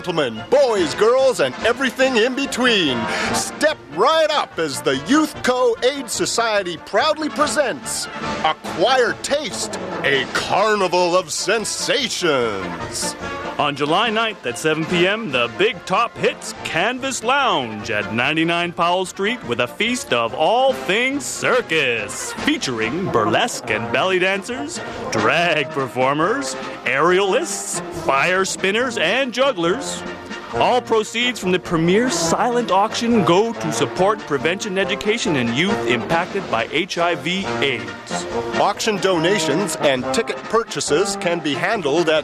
Gentlemen, boys, girls, and everything in between, step right up as the Youth Co. Aid Society proudly presents Acquired Taste, a carnival of sensations. On July 9th at 7 p.m., the Big Top hits Canvas Lounge at 99 Powell Street with a feast of all things circus, featuring burlesque and belly dancers, drag performers, aerialists, fire spinners, and jugglers. All proceeds from the premier silent auction go to support prevention education in youth impacted by HIV/AIDS. Auction donations and ticket purchases can be handled at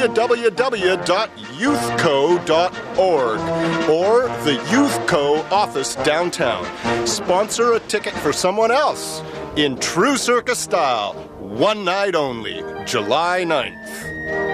www.youthco.org or the Youth Co. office downtown. Sponsor a ticket for someone else in true circus style. One night only, July 9th.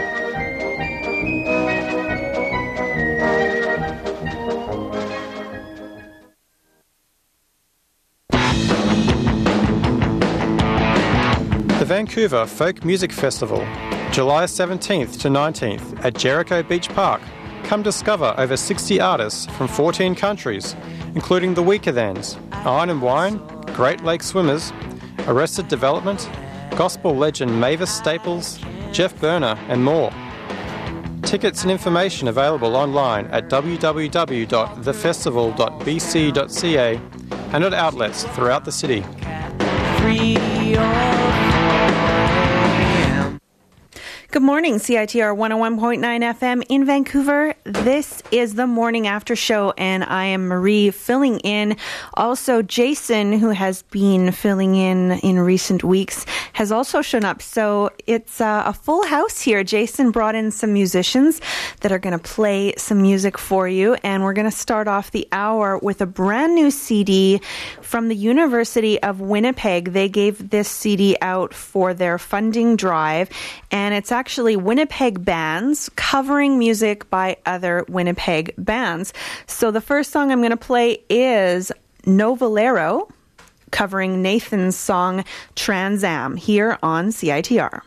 The Vancouver Folk Music Festival, July 17th to 19th at Jericho Beach Park. Come discover over 60 artists from 14 countries, including the Weakerthans, Iron and Wine, Great Lake Swimmers, Arrested Development, gospel legend Mavis Staples, Jeff Berner, and more. Tickets and information available online at www.thefestival.bc.ca and at outlets throughout the city. Good morning, CITR 101.9 FM in Vancouver. This is the Morning After Show, and I am Marie filling in. Also, Jason, who has been filling in recent weeks, has also shown up. So it's a full house here. Jason brought in some musicians that are going to play some music for you, and we're going to start off the hour with a brand new CD from the University of Winnipeg. They gave this CD out for their funding drive, and it's actually Winnipeg bands covering music by other Winnipeg bands. So the first song I'm going to play is No Valero covering Nathan's song Trans Am here on CITR.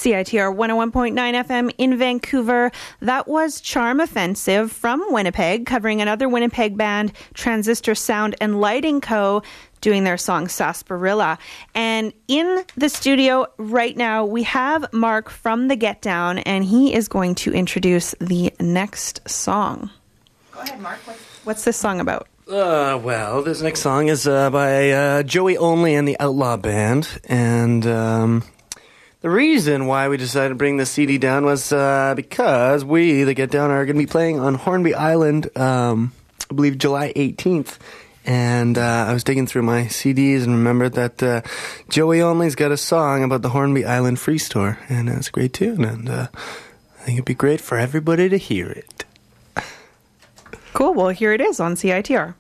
CITR 101.9 FM in Vancouver. That was Charm Offensive from Winnipeg, covering another Winnipeg band, Transistor Sound and Lighting Co., doing their song Sarsaparilla. And in the studio right now, we have Mark from The Get Down, and he is going to introduce the next song. Go ahead, Mark. What's this song about? Well, this next song is by Joey Only and the Outlaw Band, and the reason why we decided to bring this CD down was because we, the Get Down, are going to be playing on Hornby Island, I believe July 18th, and I was digging through my CDs and remembered that Joey Only's got a song about the Hornby Island Free Store, and it's a great tune, and I think it'd be great for everybody to hear it. Cool. Well, here it is on CITR.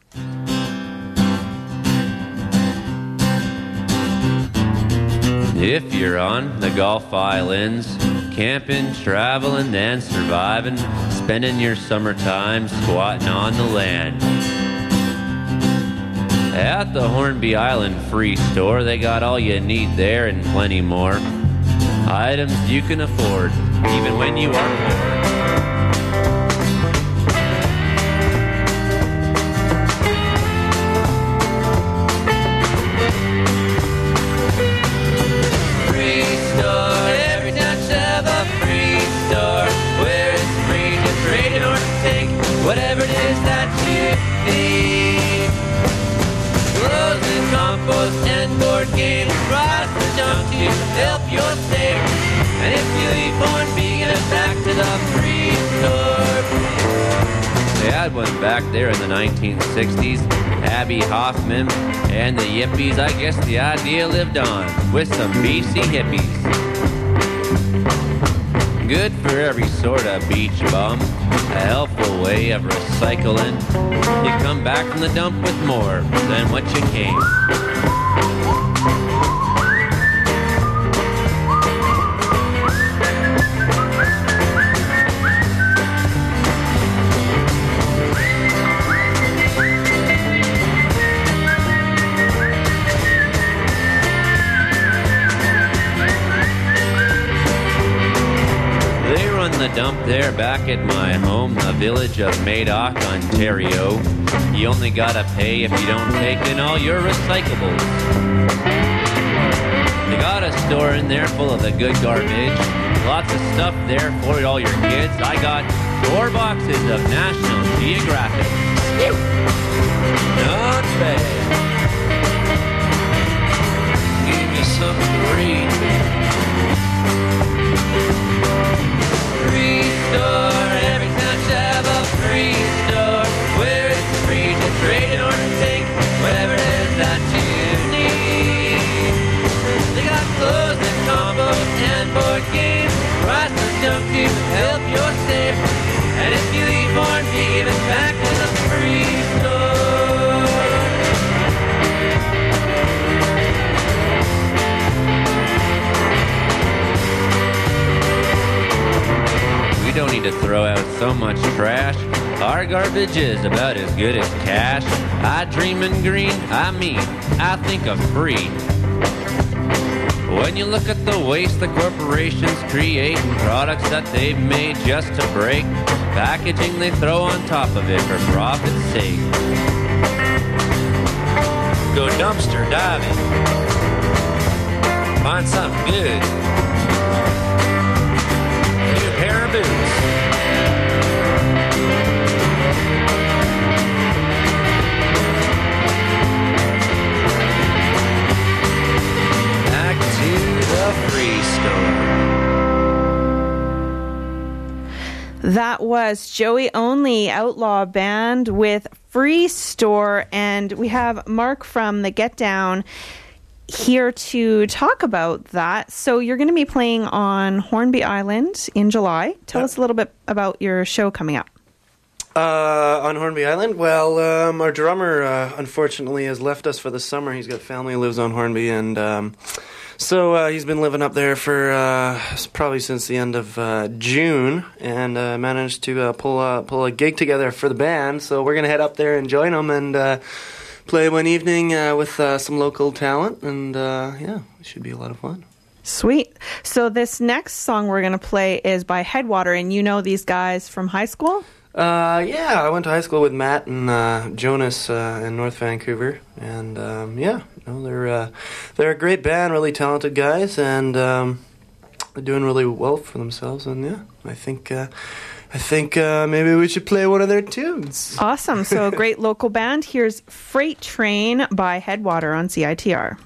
If you're on the Gulf Islands, camping, traveling, and surviving, spending your summertime squatting on the land. At the Hornby Island Free Store, they got all you need there and plenty more. Items you can afford, even when you are poor. Whatever it is that you need. Clothes and compost and board games, rice and junk to help your stay. And if you leave Hornby, get it back to the free store. They had one back there in the 1960s. Abby Hoffman and the Yippies, I guess the idea lived on with some BC hippies. Good for every sort of beach bum, a helpful way of recycling. You come back from the dump with more than what you came. The dump there back at my home, the village of Madoc, Ontario. You only gotta pay if you don't take in all your recyclables. They got a store in there full of the good garbage. Lots of stuff there for all your kids. I got 4 boxes of National Geographic. Not bad. Give me something to read. Free store, every town should have a free store where it's free to trade or to take whatever it is that you need. They got clothes and compost and board games, rice and junk to help your stay. And if you leave Hornby, give it back to the free store. We don't need to throw out so much trash. Our garbage is about as good as cash. I dream in green, I think of free. When you look at the waste the corporations create and products that they've made just to break, packaging they throw on top of it for profit's sake. Go dumpster diving. Find something good. Pair of boots. Back to the free store. That was Joey Only, Outlaw Band with Free Store, and we have Mark from The Get Down here to talk about that. So you're going to be playing on Hornby Island in July. Tell us a little bit about your show coming up. On Hornby Island? Well, our drummer, unfortunately, has left us for the summer. He's got family who lives on Hornby, and so he's been living up there for probably since the end of June, and managed to pull a gig together for the band. So we're going to head up there and join him and play one evening with some local talent, and yeah, it should be a lot of fun. Sweet. So this next song we're going to play is by Headwater, and you know these guys from high school? Yeah, I went to high school with Matt and Jonas in North Vancouver, and they're a great band, really talented guys, and they're doing really well for themselves. And yeah, I think maybe we should play one of their tunes. Awesome. So a great local band. Here's Freight Train by Headwater on CITR.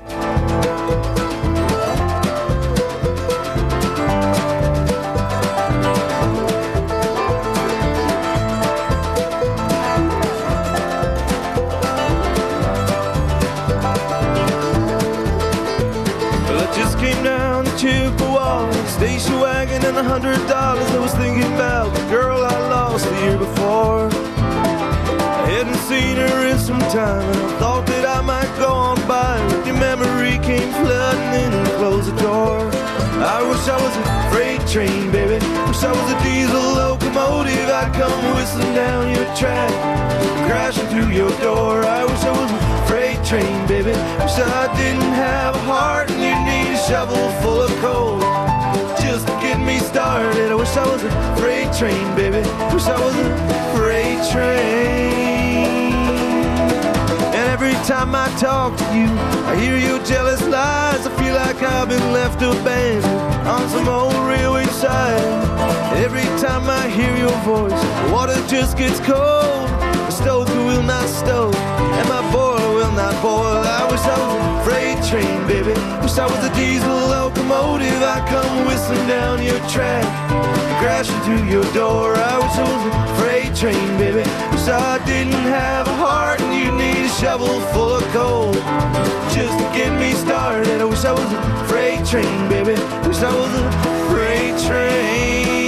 Station wagon and $100. I was thinking about the girl I lost the year before. I hadn't seen her in some time, and I thought that I might go on by. But your memory came flooding in and closed the door. I wish I was a freight train, baby. Wish I was a diesel locomotive. I'd come whistling down your track, crashing through your door. I wish I was a freight train, baby. Wish I didn't have a heart and you'd need a shovel full of coal just to get me started. I wish I was a freight train, baby. Wish I was a freight train. And every time I talk to you, I hear your jealous lies. I feel like I've been left abandoned on some old railway side. Every time I hear your voice, the water just gets cold. The stoker will not stoke, and my boiler will not boil. I wish I was a freight train, baby. Wish I was a diesel locomotive. I come whistling down your track, crashing through your door. I wish I was a freight train, baby. Wish I didn't have a heart and you'd need a shovel full of coal just to get me started. I wish I was a freight train, baby. Wish I was a freight train.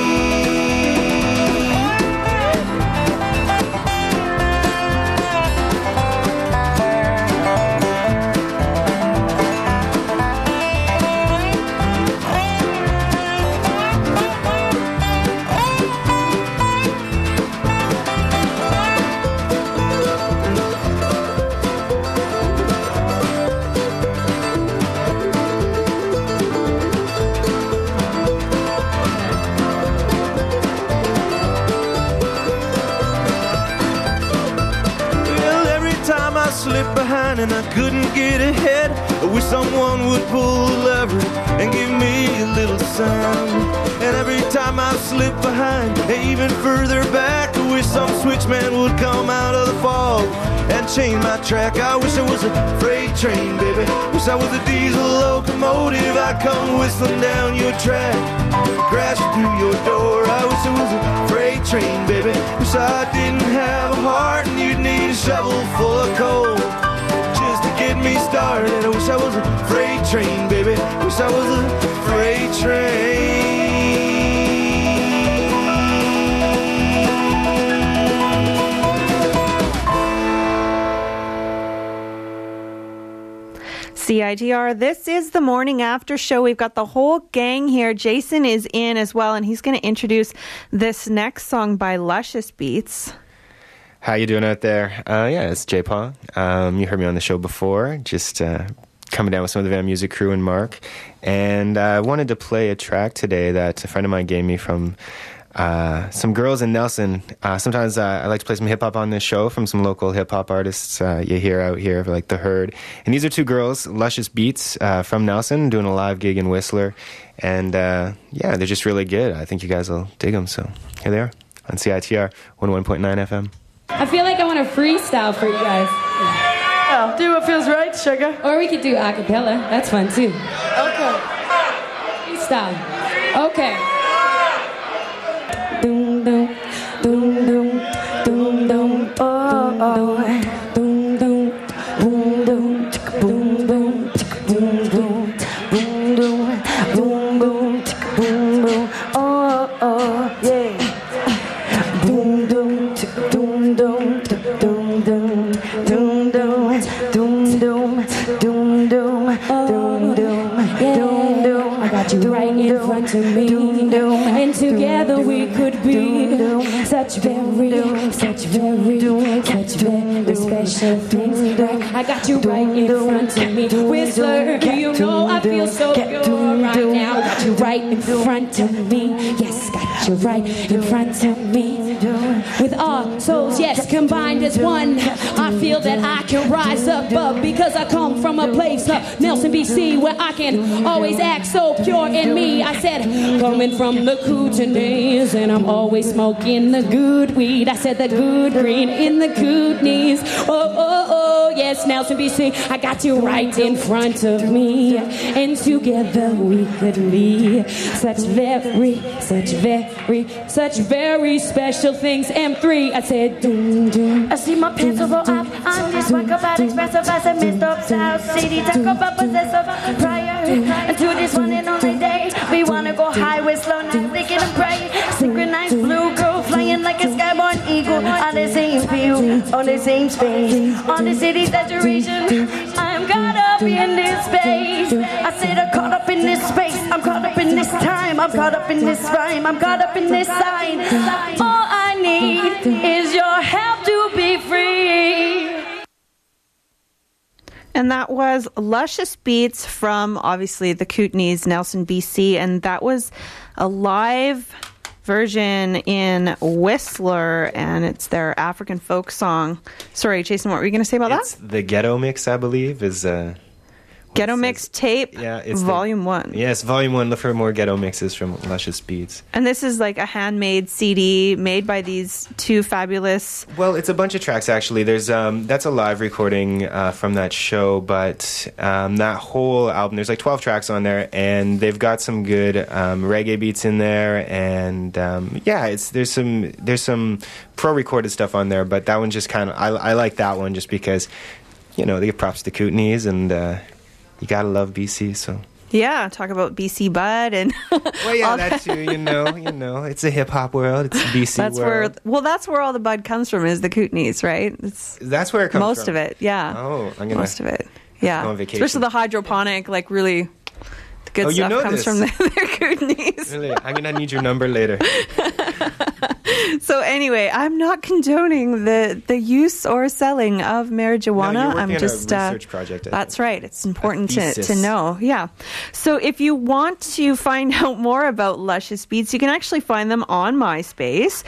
Slip behind and I couldn't get ahead. I wish someone would pull the lever and give me a little sign. And every time I slip behind, even further back, I wish some switchman would come out of the fog and change my track. I wish I was a freight train, baby. Wish I was a diesel locomotive. I'd come whistling down your track, crashing through your door. I wish I was a freight train, baby. Wish I didn't have a heart and you'd need a shovel full of coal just to get me started. I wish I was a freight train, baby. Wish I was a freight train. CITR, this is the morning after show. We've got the whole gang here. Jason is in as well, and he's going to introduce this next song by Luscious Beats. How you doing out there? Yeah, it's J-Paw. You heard me on the show before, just coming down with some of the Van Music crew and Mark. And I wanted to play a track today that a friend of mine gave me from some girls in Nelson. Sometimes I like to play some hip-hop on this show from some local hip-hop artists you hear out here, like The Herd. And these are two girls, Luscious Beats from Nelson, doing a live gig in Whistler. And yeah, they're just really good. I think you guys will dig them. So here they are on CITR 101.9 FM. I feel like I want to freestyle for you guys. Oh, do what feels right, sugar. Or we could do a cappella. That's fun too. Okay. Freestyle. Okay. Doom doom doom doom doom doom oh oh doom doom boom doom boom boom boom boom boom doom boom boom boom boom oh oh yeah boom doom doom doom doom doom doom doom doom doom doom doom doom doom doom. I got you right in front of me. And together we could be such very special things. I got you right in front of me. Whistler, you know I feel so pure right now. Got you right in front of me. Yes, got you right in front of me. With our souls, yes, combined as one, I feel that I can rise above because I come from a place, Nelson, BC, where I can always act so pure in me. I said, coming from the Kootenays, and I'm always smoking the good weed. I said the good green in the Kootenays. Oh, yes, Nelson, BC, I got you right in front of me, and together we could be such very special things. M3, I said, doom, doom. I see my pencil go up on this one about expressive as a mist up South City. Talk about possessive prior to this one and only day. We wanna go high with slow nights, thinking and praying. Synchronized blue girl flying like a skyborn eagle on the same field, on the same space, on the city saturation. I'm caught up in this space. I said I'm caught up in this space. I'm caught up in this time. I'm caught up in this rhyme. I'm caught up in this sign. All I need is your help to be free. And that was Luscious Beats from, obviously, the Kootenays, Nelson, BC. And that was a live version in Whistler, and it's their African folk song. Sorry, Jason, what were you going to say about It's the Ghetto Mix, I believe, is... Ghetto Mix Tape, it's Volume 1. Yes, Volume 1. Look for more Ghetto Mixes from Luscious Beats. And this is like a handmade CD made by these two fabulous... Well, it's a bunch of tracks, actually. There's that's a live recording from that show, but that whole album, there's like 12 tracks on there, and they've got some good reggae beats in there, and there's some pro-recorded stuff on there, but that one just kind of... I like that one just because, you know, they give props to Kootenays, and... you gotta love BC, so... Yeah, talk about BC Bud and... Well, yeah, that too, you know. It's a hip-hop world. It's a BC world. That's where all the bud comes from, is the Kootenays, right? That's where it comes from? Most of it, yeah. Oh, I'm gonna... Most of it, yeah. Go on vacation. Especially the hydroponic, like, really... The good stuff comes from their Kootenays. Really? I'm gonna need your number later. So anyway, I'm not condoning the use or selling of marijuana. No, you're working I'm just on a research project. That's right. It's important to know. Yeah. So if you want to find out more about Luscious Beats, you can actually find them on MySpace,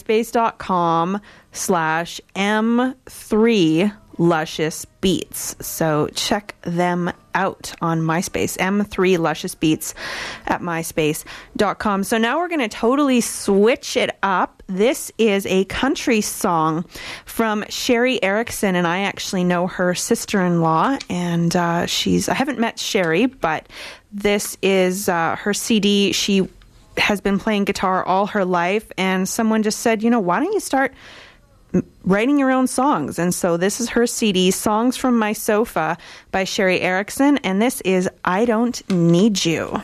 myspace.com/M3 Luscious Beats. So check them out on MySpace, M3 Luscious Beats at myspace.com. So now we're going to totally switch it up. This is a country song from Sherry Erickson, and I actually know her sister-in-law, and I haven't met Sherry, but this is her CD. She has been playing guitar all her life, and someone just said, why don't you start writing your own songs? And so this is her CD, Songs from My Sofa by Sherry Erickson, and this is I Don't Need You.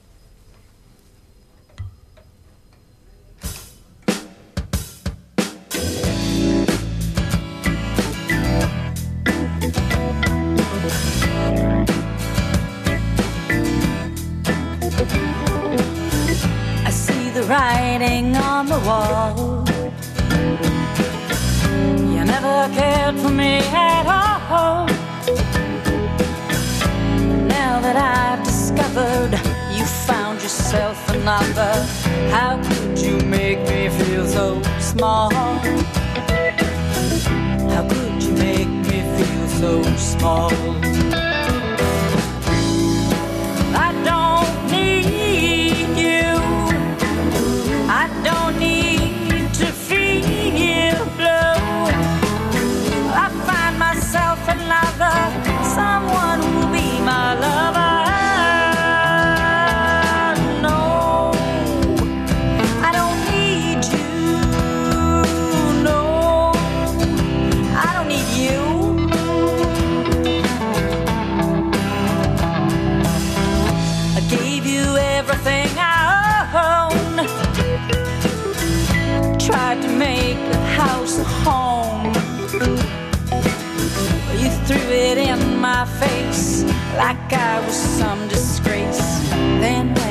I see the writing on the wall. You never cared for me at all. Now that I've discovered you found yourself another, how could you make me feel so small? How could you make me feel so small? I don't need you. I don't need to feel blue. I find myself another, someone who'll be my lover. No, I don't need you. No, I don't need you. I gave you everything I own. Tried to make the house a home. You threw it in my face like I was some disgrace. Then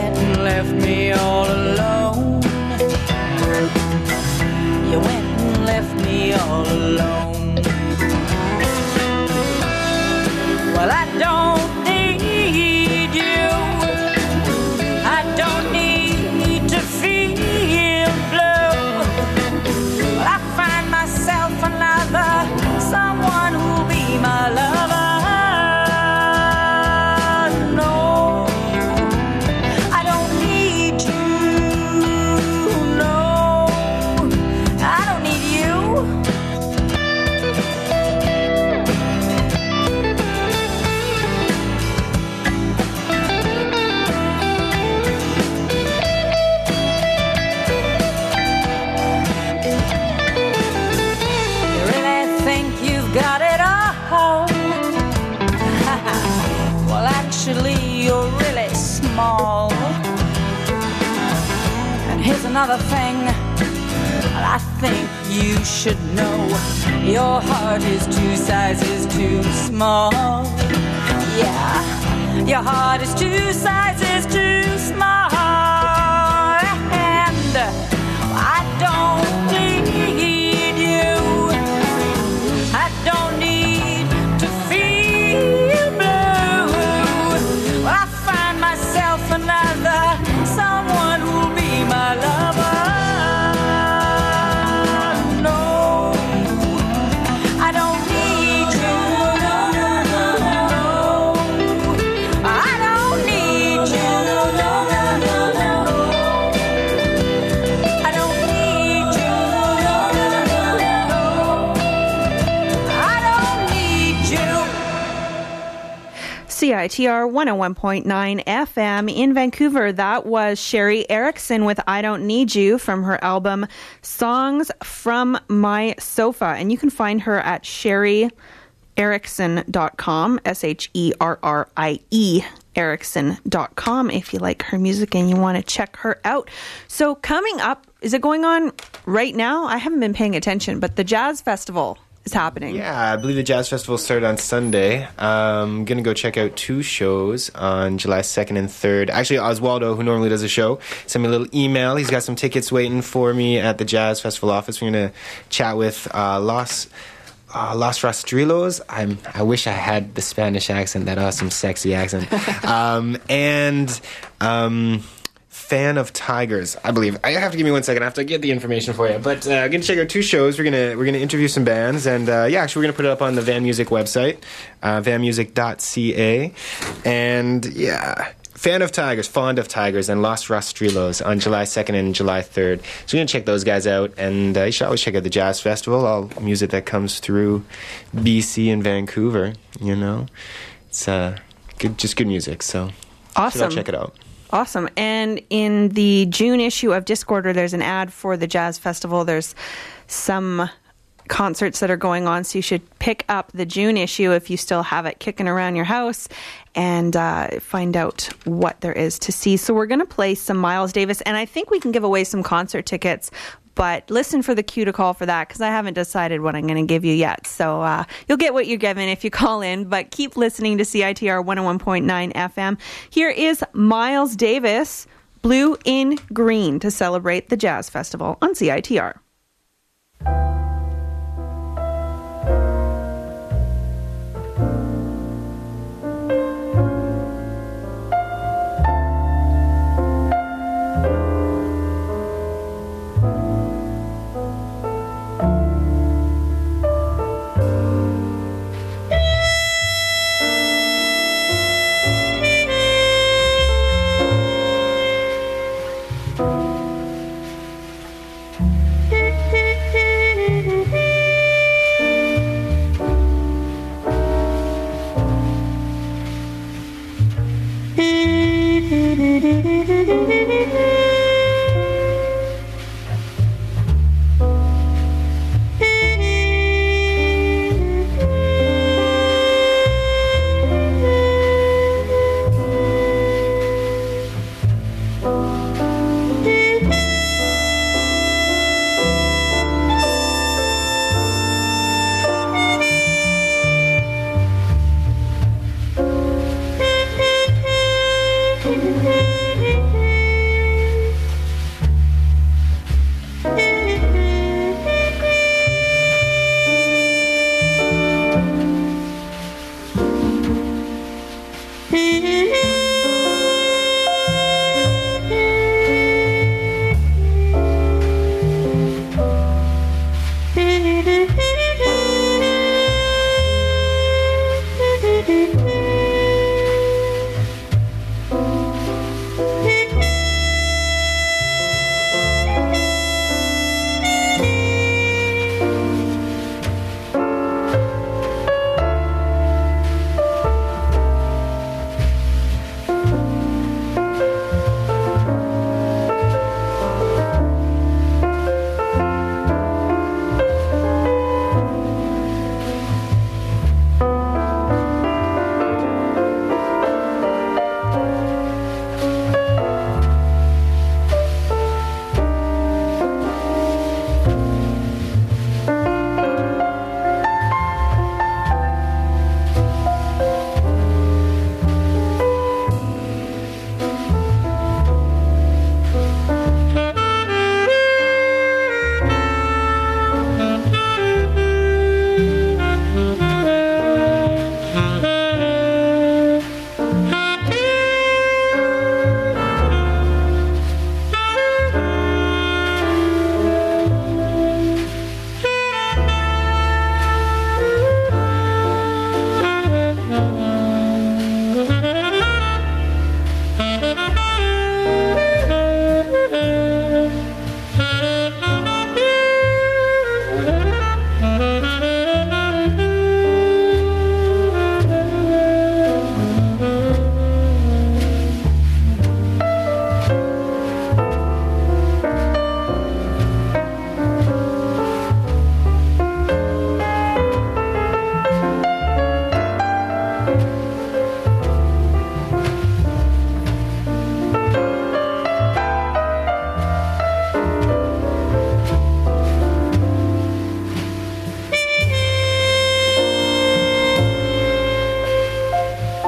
another thing I think you should know. Your heart is 2 sizes too small. Yeah, your heart is 2 sizes too small. And I don't need you. I don't need to feel blue. I find myself another, someone who'll be my lover. No, I don't need you. No, I don't need you. I don't need you. I don't need you. CITR 101.9 FM in Vancouver. That was Sherry Erickson with I Don't Need You from her album Songs from My Sofa. And you can find her at sherryerickson.com, SHERRIE Erickson.com if you like her music and you want to check her out. So coming up, is it going on right now? I haven't been paying attention, but the Jazz Festival is happening. Yeah, I believe the Jazz Festival started on Sunday. I'm going to go check out 2 shows on July 2nd and 3rd. Actually, Oswaldo, who normally does a show, sent me a little email. He's got some tickets waiting for me at the Jazz Festival office. We're going to chat with Los Rastrillos. I wish I had the Spanish accent, that awesome, sexy accent. Fan of Tigers, I believe. I have to give me 1 second. I have to get the information for you. But I'm gonna check out 2 shows. We're gonna interview some bands, and actually we're gonna put it up on the Van Music website, vanmusic.ca, and Fan of Tigers, Fond of Tigers, and Los Rastrillos on July 2nd and July 3rd. So we're gonna check those guys out, and you should always check out the Jazz Festival. All music that comes through BC and Vancouver. You know, it's good music. So Awesome. check it out. Awesome. And in the June issue of Discorder, there's an ad for the Jazz Festival. There's some concerts that are going on, so you should pick up the June issue if you still have it kicking around your house and find out what there is to see. So we're going to play some Miles Davis, and I think we can give away some concert tickets, but listen for the cue to call for that, because I haven't decided what I'm going to give you yet. So you'll get what you're given if you call in, but keep listening to CITR 101.9 FM. Here is Miles Davis, Blue in Green, to celebrate the Jazz Festival on CITR.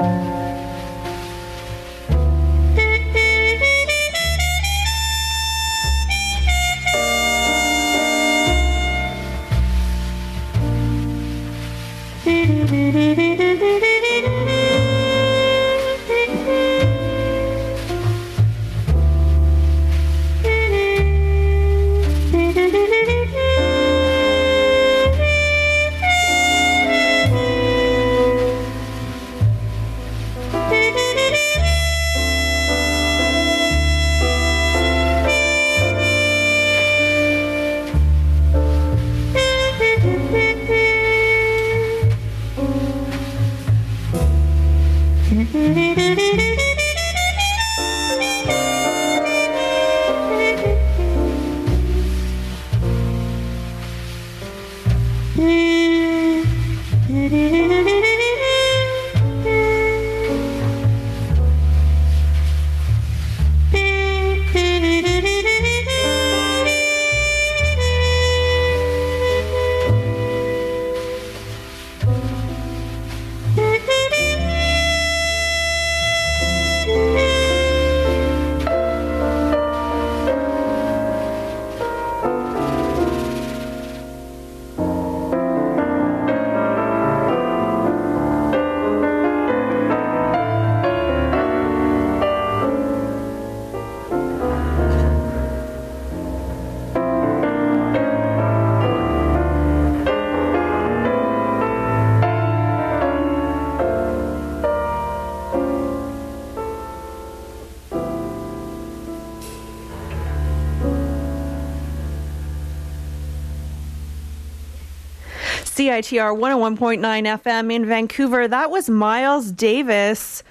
CITR 101.9 FM in Vancouver. That was Miles Davis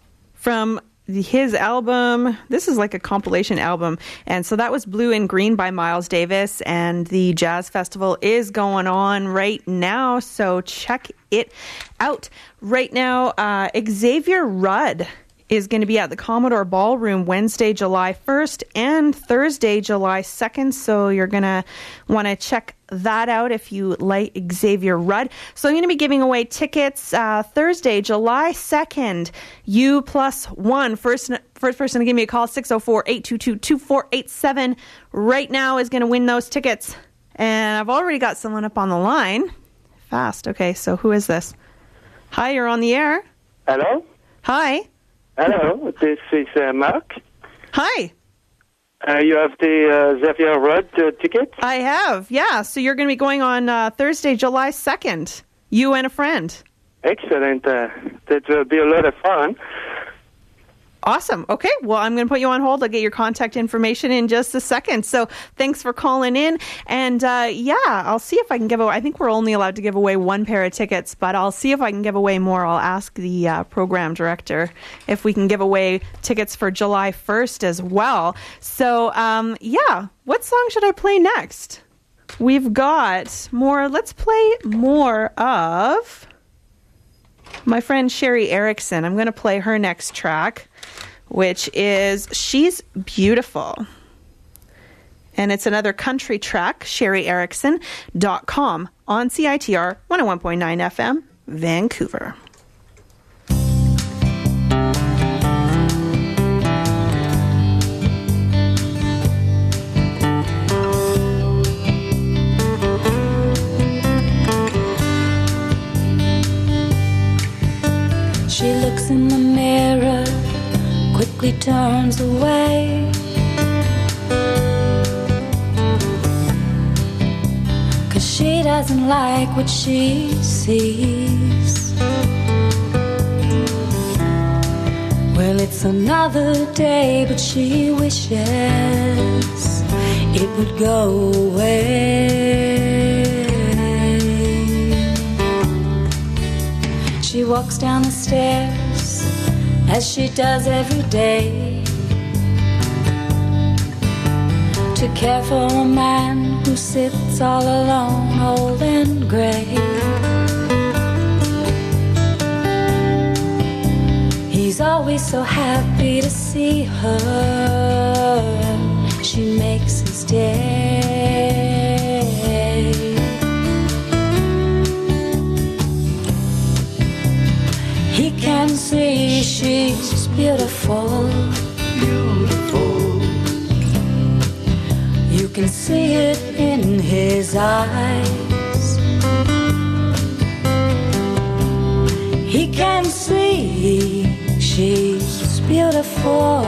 from his album. This is like a compilation album. And so that was Blue and Green by Miles Davis. And the Jazz Festival is going on right now. So check it out. Right now, Xavier Rudd is going to be at the Commodore Ballroom Wednesday, July 1st and Thursday, July 2nd. So you're going to want to check that out if you like Xavier Rudd. So I'm going to be giving away tickets Thursday, July 2nd. U+1. First person to give me a call, 604-822-2487 right now is going to win those tickets. And I've already got someone up on the line. Fast. Okay, so who is this? Hi, you're on the air. Hello? Hi. Hello, this is Mark. Hi. You have the Xavier Rudd ticket? I have, yeah. So you're going to be going on Thursday, July 2nd. You and a friend. Excellent. That will be a lot of fun. Awesome. Okay, well, I'm going to put you on hold. I'll get your contact information in just a second. So thanks for calling in. And yeah, I'll see if I can give away. I think we're only allowed to give away one pair of tickets, but I'll see if I can give away more. I'll ask the program director if we can give away tickets for July 1st as well. So yeah, what song should I play next? We've got more. Let's play more of my friend Sherry Erickson. I'm going to play her next track, which is She's Beautiful. And it's another country track, sherryerickson.com on CITR 101.9 FM, Vancouver. She looks in the mirror, quickly turns away. Cause she doesn't like what she sees. Well, it's another day, but she wishes it would go away. She walks down the stairs as she does every day to care for a man who sits all alone, old and gray. He's always so happy to see her. She makes his day. He can see she's beautiful. You can see it in his eyes. He can see she's beautiful.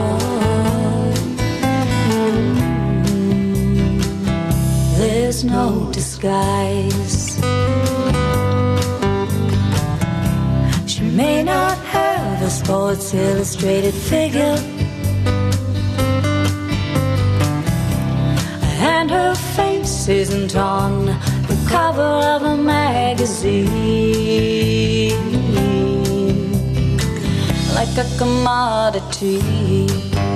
There's no disguise. She may not have a Sports Illustrated figure, and her face isn't on the cover of a magazine like a commodity.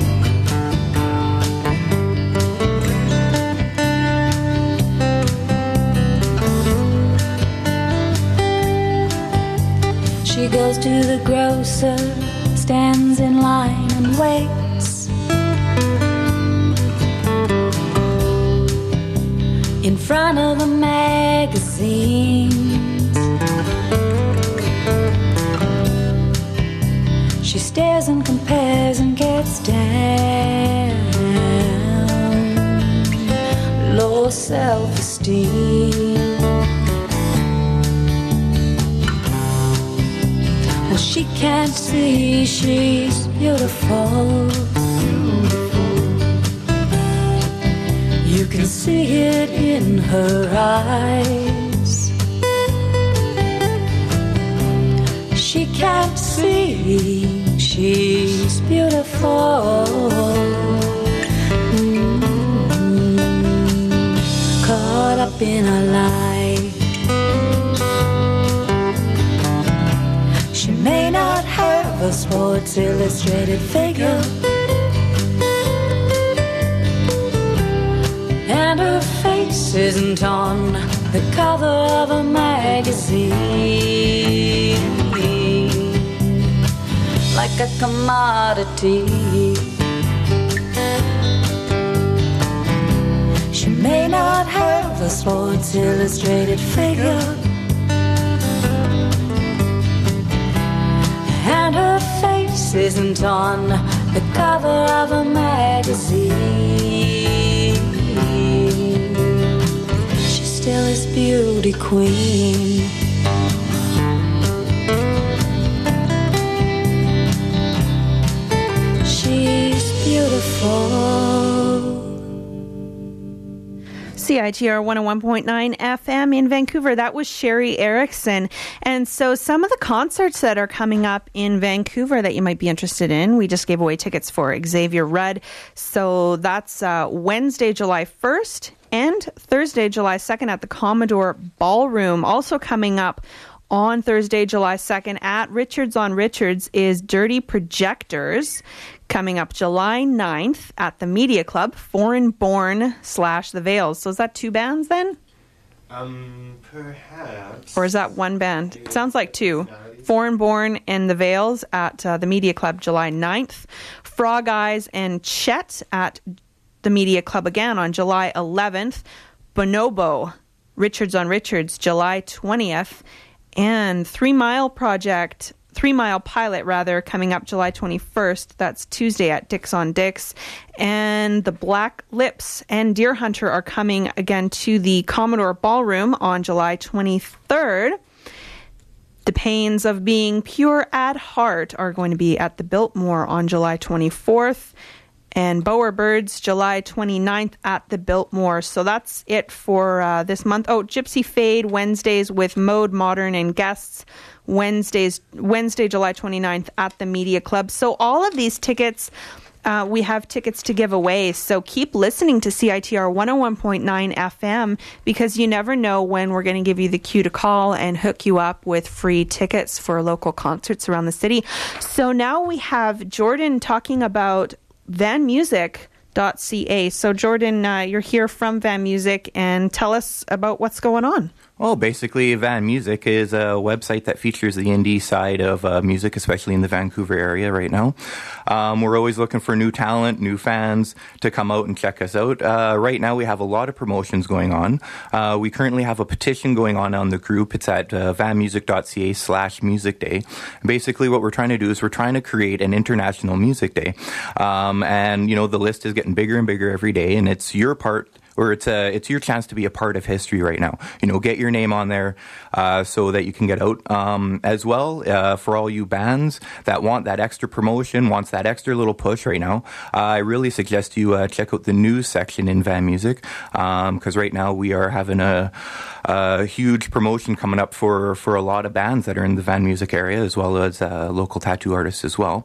She goes to the grocer, stands in line and waits in front of the magazines. She stares and compares and gets down. Low self-esteem. Well, she can't see she's beautiful. You can see it in her eyes. She can't see she's beautiful. Caught up in a lie. She may not have a Sports Illustrated figure, and her face isn't on the cover of a magazine like a commodity. She may not have a Sports Illustrated figure, and her face isn't on the cover of a magazine. She still is beauty queen. She's beautiful. CITR 101.9 FM in Vancouver. That was Sherry Erickson. And so some of the concerts that are coming up in Vancouver that you might be interested in, we just gave away tickets for Xavier Rudd. So that's Wednesday, July 1st and Thursday, July 2nd at the Commodore Ballroom. Also coming up on Thursday, July 2nd at Richards on Richards is Dirty Projectors. Coming up July 9th at the Media Club, Foreign Born / The Veils. So is that two bands then? Perhaps. Or is that one band? It sounds like two. Foreign Born and The Veils at the Media Club July 9th. Frog Eyes and Chet at the Media Club again on July 11th. Bonobo, Richards on Richards, July 20th. And 3 Mile Pilot, coming up July 21st. That's Tuesday at Dick's on Dick's. And the Black Lips and Deer Hunter are coming again to the Commodore Ballroom on July 23rd. The Pains of Being Pure at Heart are going to be at the Biltmore on July 24th. And Bowerbirds, July 29th at the Biltmore. So that's it for this month. Oh, Gypsy Fade, Wednesdays with Mode Modern and guests. Wednesday, July 29th at the Media Club. So all of these tickets, we have tickets to give away. So keep listening to CITR 101.9 FM because you never know when we're going to give you the cue to call and hook you up with free tickets for local concerts around the city. So now we have Jordan talking about vanmusic.ca. So Jordan, you're here from Van Music, and tell us about what's going on. Well, basically, Van Music is a website that features the indie side of music, especially in the Vancouver area right now. We're always looking for new talent, new fans to come out and check us out. Right now, we have a lot of promotions going on. We currently have a petition going on the group. It's at vanmusic.ca/Music Day. Basically, what we're trying to do is we're trying to create an international music day. And, the list is getting bigger and bigger every day, and it's your part, or it's your chance to be a part of history right now. Get your name on there so that you can get out. As well, for all you bands that want that extra promotion, wants that extra little push right now, I really suggest you check out the news section in Van Music, because right now we are having a huge promotion coming up for a lot of bands that are in the Van Music area, as well as local tattoo artists as well.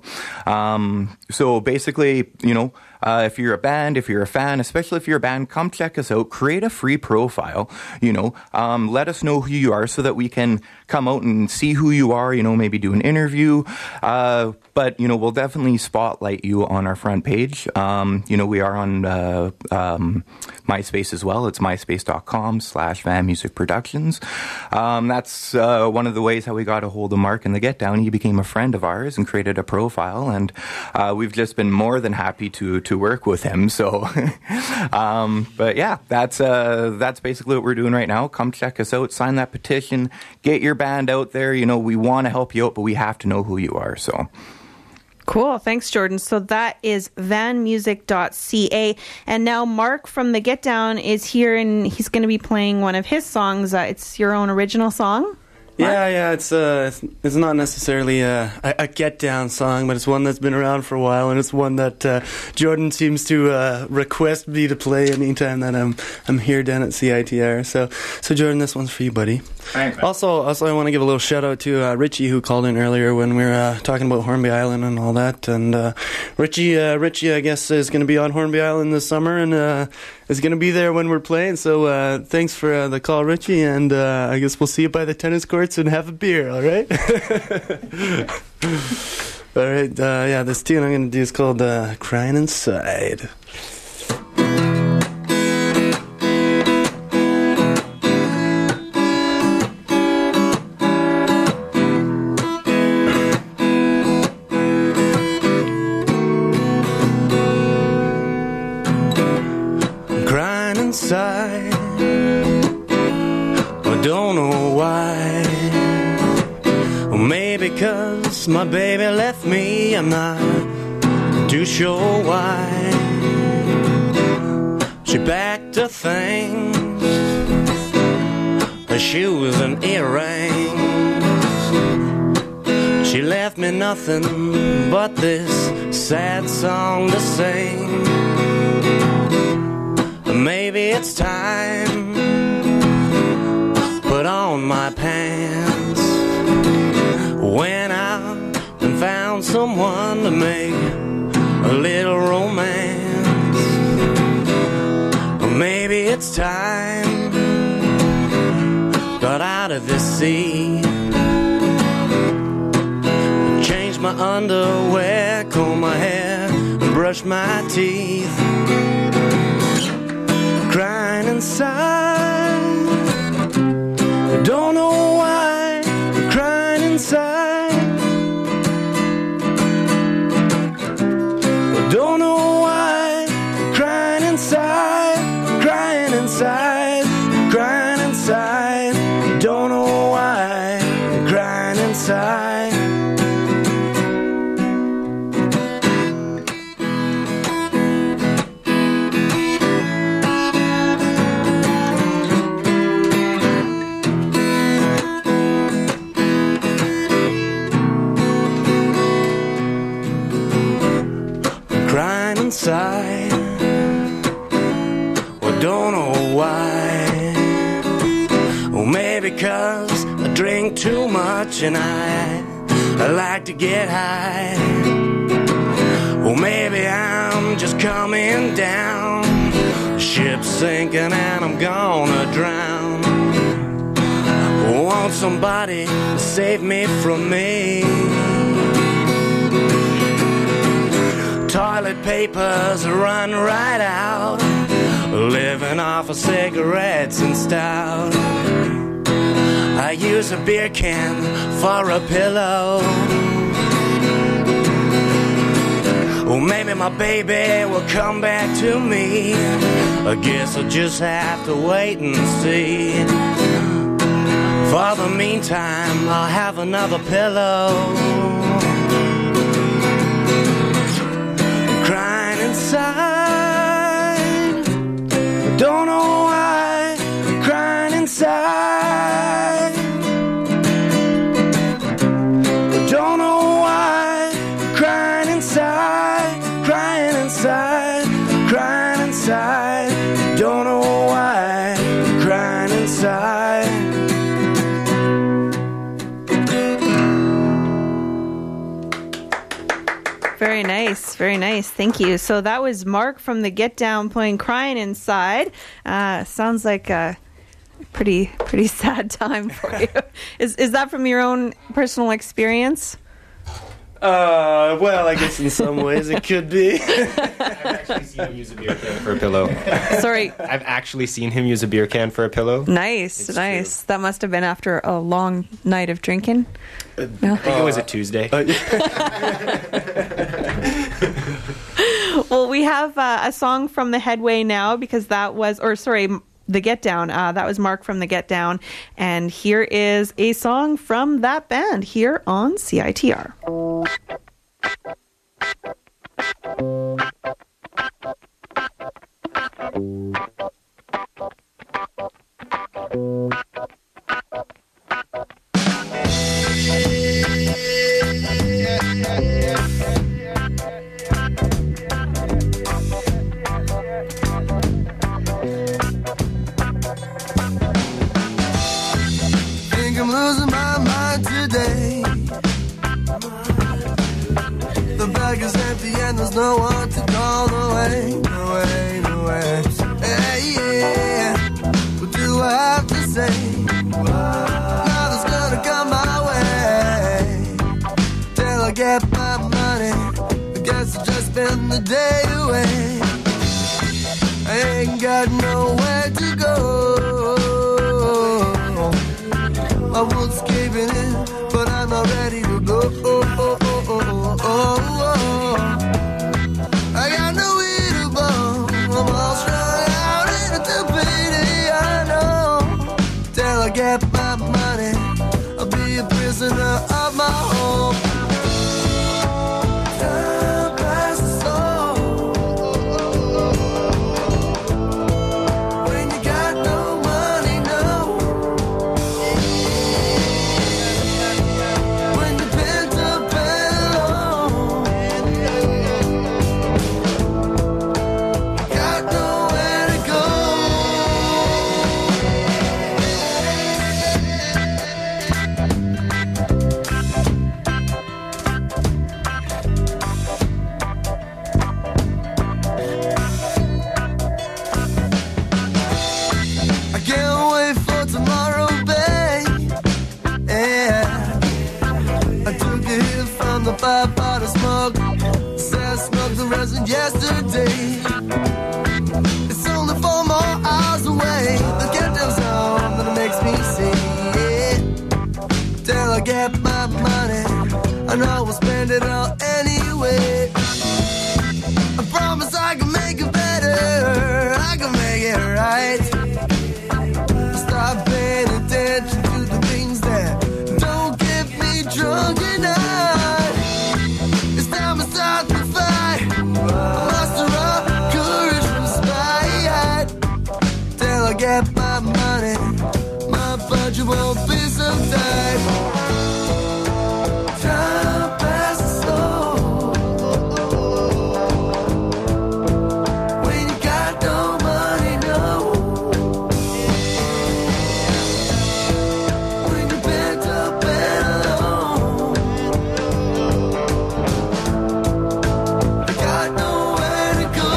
So basically, if you're a band, if you're a fan, especially if you're a band, come check us out. Create a free profile. Let us know who you are so that we can come out and see who you are. Maybe do an interview. But we'll definitely spotlight you on our front page. We are on MySpace as well. It's myspace.com/Van Music Productions. That's one of the ways how we got a hold of Mark and the Get Down. He became a friend of ours and created a profile, and we've just been more than happy to work with him. So, but yeah, that's basically what we're doing right now. Come check us out, sign that petition, get your band out there. We want to help you out, but we have to know who you are. So. Cool. Thanks, Jordan. So that is vanmusic.ca. And now Mark from the Get Down is here, and he's going to be playing one of his songs. It's your own original song? Yeah, it's not necessarily a Get Down song, but it's one that's been around for a while, and it's one that Jordan seems to request me to play anytime that I'm here down at CITR. So Jordan, this one's for you, buddy. Thanks, man. Also, I want to give a little shout out to Richie, who called in earlier when we were talking about Hornby Island and all that. And Richie, I guess, is going to be on Hornby Island this summer, and is going to be there when we're playing. So thanks for the call, Richie, and I guess we'll see you by the tennis courts and have a beer. All right. All right. This tune I'm going to do is called "Crying Inside." I don't know why. Maybe 'cause my baby left me, I'm not too sure why. She packed her things, her shoes and earrings. She left me nothing but this sad song to sing. Maybe it's time, put on my pants, went out and found someone to make a little romance. Maybe it's time, got out of this sea, changed my underwear, comb my hair and brushed my teeth. Crying inside, I don't know why, crying inside. I don't know why, crying inside, crying inside, crying inside. Don't know why, crying inside. Inside, well, don't know why. Well, maybe 'cause I drink too much and I like to get high. Well, maybe I'm just coming down, ship's sinking and I'm gonna drown. Want somebody to save me from me. Toilet papers run right out, living off of cigarettes and stout. I use a beer can for a pillow. Well, maybe my baby will come back to me. I guess I'll just have to wait and see. For the meantime, I'll have another pillow. I'm crying inside. Don't know why I'm crying inside. Don't know why I'm crying inside. Crying inside. Crying inside. Don't know why I'm crying inside. Very nice. Very nice. Thank you. So that was Mark from the Get Down playing Crying Inside. Sounds like a pretty sad time for you. Is that from your own personal experience? Well, I guess in some ways it could be. I've actually seen him use a beer can for a pillow. Sorry. I've actually seen him use a beer can for a pillow. Nice, It's nice. That must have been after a long night of drinking. No? I think it was a Tuesday. Well, we have a song from the Headway now because that was, the Get Down. That was Mark from the Get Down. And here is a song from that band here on CITR. Think I'm losing my mind today. The bag is empty and there's no one to call. No way, no way, no way. Hey, yeah. What do I have to say? Nothing's gonna come my way till I get my money. I guess I'll just spend the day away. I ain't got nowhere to go. My wood's caving in, but I'm not ready to go. I got no way to bone. I'm all strung out in a stupidity, I know. Till I get my money, I'll be a prisoner of my home. Time passes slow when you got no money, no. When you're pent up and alone, got nowhere to go. I can't wait for tomorrow, babe. Yeah. I took a hit from the pipe out of smoke. Said I smoked the resin yesterday. It's only 4 more hours away. The get-down's on, that it makes me see. Till I get my money, I know I'll spend it all anyway. I promise I can make it better. I can make it right. Stop paying attention to the things that don't get me drunk enough. It's time to start the fight. I muster up courage from spite. Till I get my money, my budget won't be so tight. Time passes slow when you got no money, no. When you're bent up and alone, I got nowhere to go.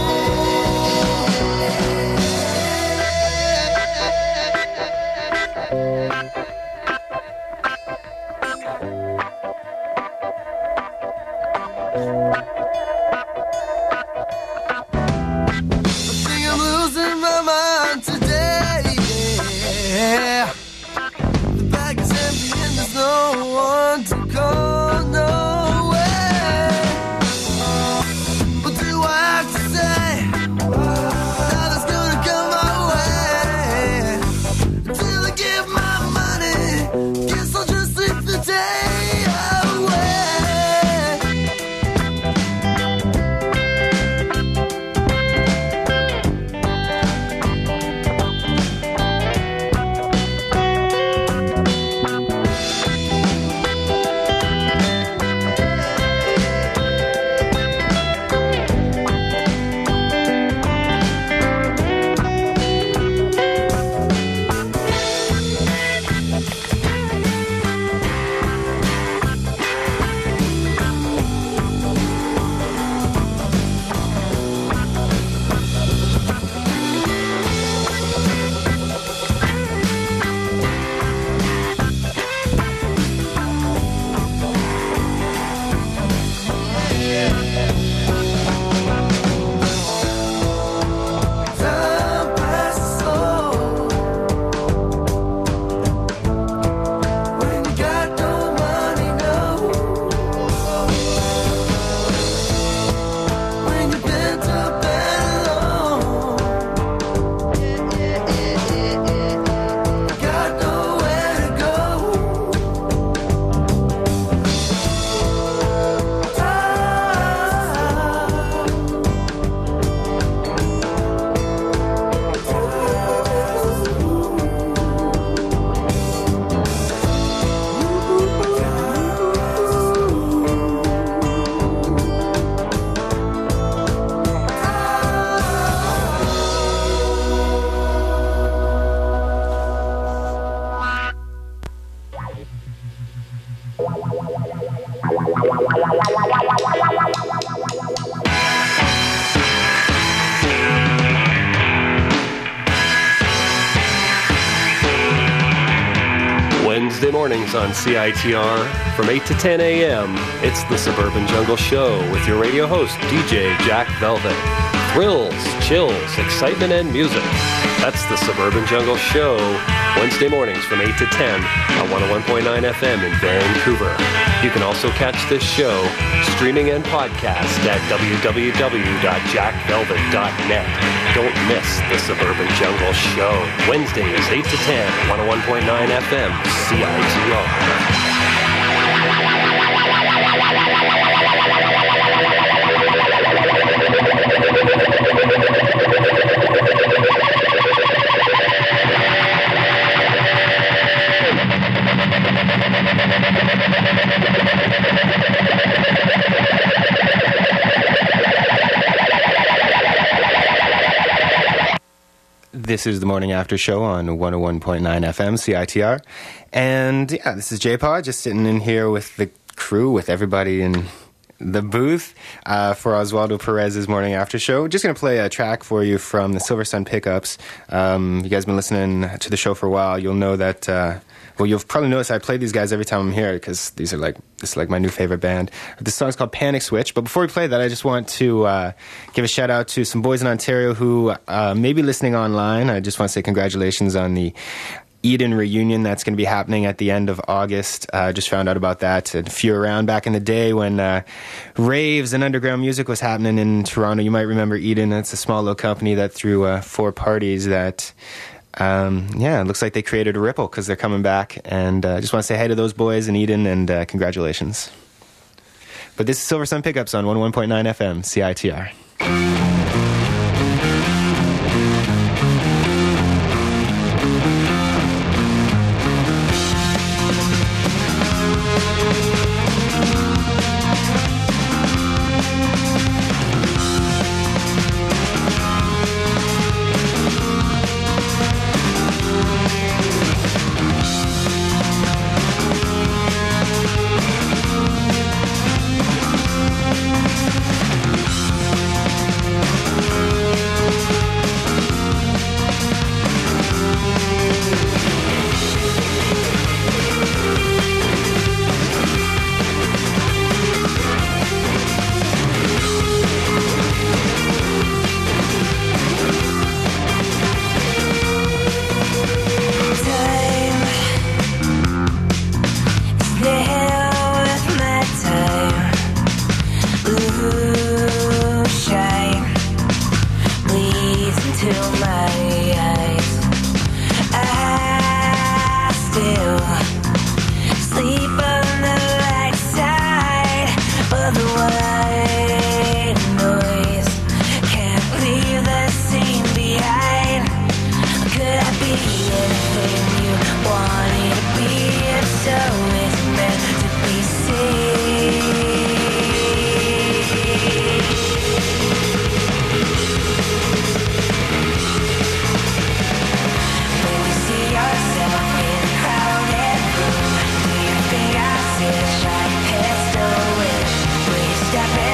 I think I'm losing my mind today. Yeah. mornings on CITR from 8 to 10 a.m. It's the Suburban Jungle Show with your radio host, DJ Jack Velvet. Thrills, chills, excitement, and music. That's the Suburban Jungle Show, Wednesday mornings from 8 to 10 on 101.9 FM in Vancouver. You can also catch this show streaming and podcast at www.jackvelvet.net. Don't miss the Suburban Jungle Show, Wednesdays 8 to 10, 101.9 FM, CITR. This is the Morning After Show on 101.9 FM, CITR. And yeah, this is J-Paw, just sitting in here with the crew, with everybody in the booth for Oswaldo Perez's Morning After Show. Just going to play a track for you from the Silver Sun Pickups. You guys been listening to the show for a while. You'll know that, well, you'll probably notice I play these guys every time I'm here because this is like my new favorite band. This song's called Panic Switch. But before we play that, I just want to give a shout out to some boys in Ontario who may be listening online. I just want to say congratulations on the Eden reunion that's going to be happening at the end of August. Just found out about that. If you're around back in the day when raves and underground music was happening in Toronto, you might remember Eden. It's a small little company that threw 4 parties that, it looks like they created a ripple because they're coming back. And I just want to say hi to those boys in Eden and congratulations. But this is Silver Sun Pickups on 101.9 FM, CITR. Step in.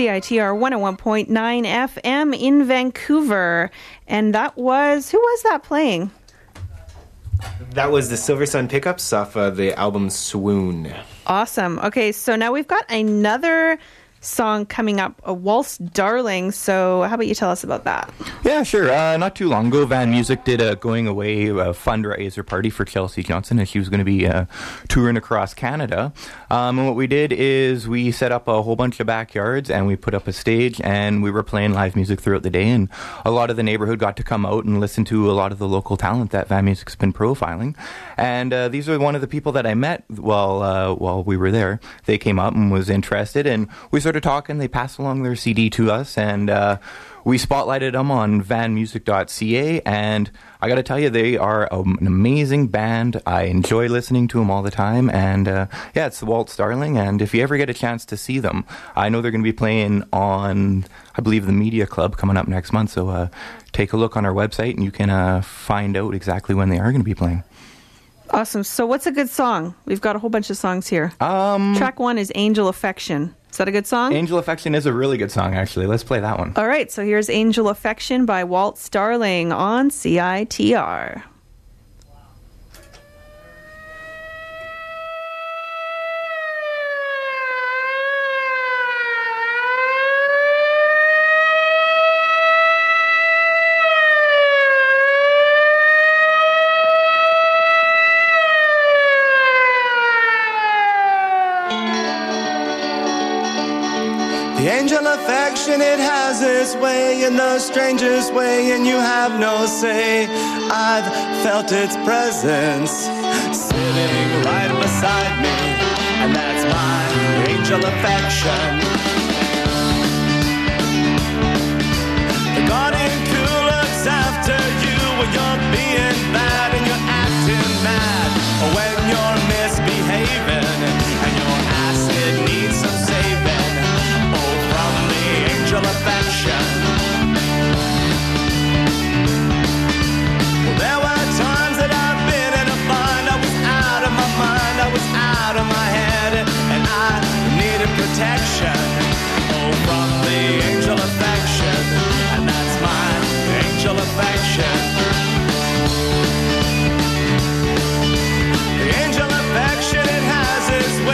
CITR 101.9 FM in Vancouver. And that was, who was that playing? That was the Silver Sun Pickups off the album Swoon. Awesome. Okay, so now we've got another song coming up, a Waltz Darling. So how about you tell us about that? Yeah, sure. Not too long ago, Van Music did a going away fundraiser party for Chelsea Johnson, and she was going to be touring across Canada. And what we did is we set up a whole bunch of backyards, and we put up a stage, and we were playing live music throughout the day. And a lot of the neighborhood got to come out and listen to a lot of the local talent that Van Music's been profiling. And these are one of the people that I met while we were there. They came up and was interested, and we started talking. They passed along their CD to us, and we spotlighted them on vanmusic.ca, and I got to tell you, they are an amazing band. I enjoy listening to them all the time, and yeah, it's the Waltz Darling, and if you ever get a chance to see them, I know they're going to be playing on, I believe, the Media Club coming up next month, so take a look on our website, and you can find out exactly when they are going to be playing. Awesome. So what's a good song? We've got a whole bunch of songs here. Track one is Angel Affection. Is that a good song? Angel Affection is a really good song, actually. Let's play that one. All right, so here's Angel Affection by Waltz Darling on CITR. The angel affection, it has its way in the strangest way, and you have no say. I've felt its presence sitting right beside me, and that's my angel affection. The garden cool looks after you when you're being bad and you're acting mad, or when you're misbehaving and your acid needs some saving. Angel affection. Well, there were times that I've been in a bind. I was out of my mind, I was out of my head, and I needed protection. Oh, from the angel affection, and that's my angel affection. The angel affection, it has its way.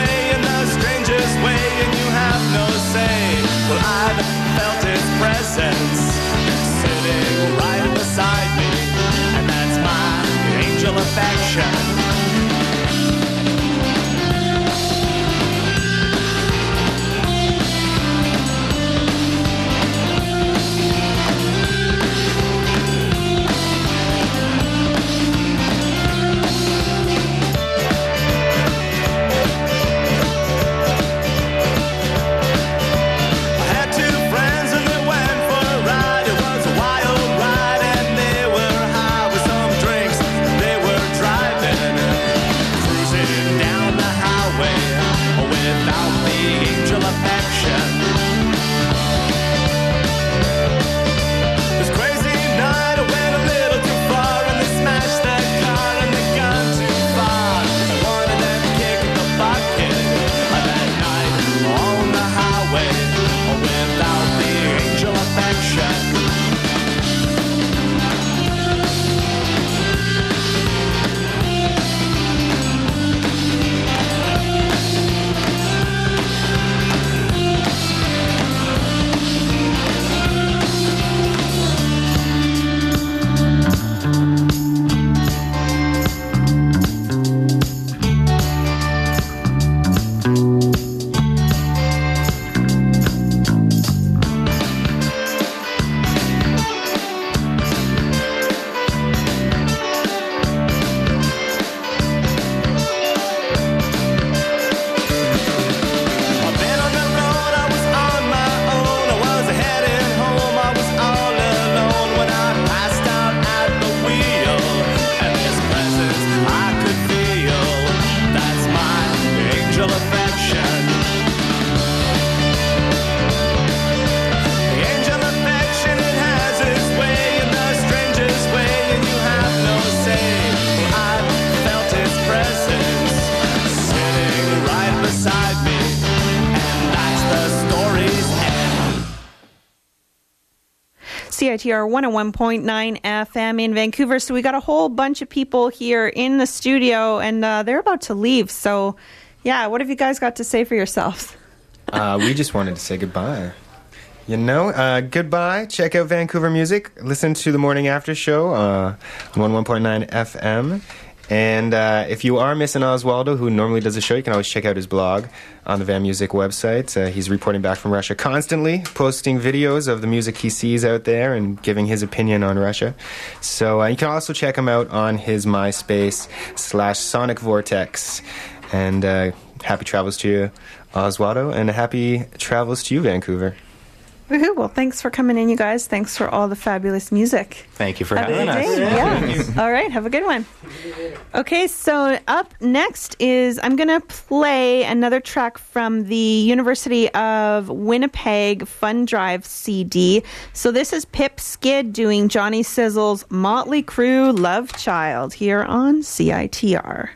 CITR 101.9 FM in Vancouver. So we got a whole bunch of people here in the studio, and they're about to leave. So, yeah, what have you guys got to say for yourselves? We just wanted to say goodbye. Goodbye. Check out Vancouver Music. Listen to the Morning After Show on 101.9 FM. And if you are missing Oswaldo, who normally does the show, you can always check out his blog on the Van Music website. He's reporting back from Russia constantly, posting videos of the music he sees out there and giving his opinion on Russia. So you can also check him out on his MySpace/Sonic Vortex. And happy travels to you, Oswaldo, and happy travels to you, Vancouver. Woohoo. Well, thanks for coming in, you guys. Thanks for all the fabulous music. Thank you for having us. Yeah. All right. Have a good one. Okay. So up next is I'm going to play another track from the University of Winnipeg Fun Drive CD. So this is Pip Skid doing Johnny Sizzle's Motley Crue Love Child here on CITR.